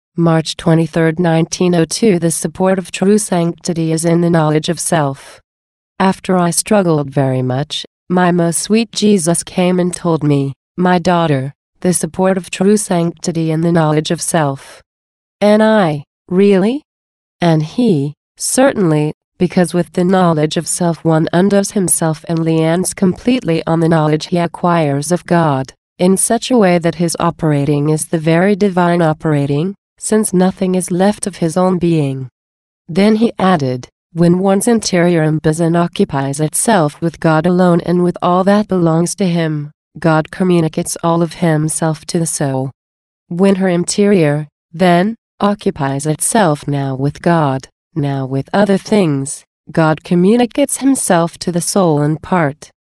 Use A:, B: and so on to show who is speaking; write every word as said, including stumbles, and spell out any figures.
A: March twenty-third, nineteen oh two. The support of true sanctity is in the knowledge of self. After I struggled very much, my most sweet Jesus came and told me, "My daughter, the support of true sanctity in the knowledge of self." And I, really? And he, certainly, because with the knowledge of self one undoes himself and lands completely on the knowledge he acquires of God, in such a way that his operating is the very divine operating, since nothing is left of his own being. Then he added, when one's interior ambition occupies itself with God alone and with all that belongs to him, God communicates all of himself to the soul. When her interior, then, occupies itself now with God, now with other things, God communicates himself to the soul in part,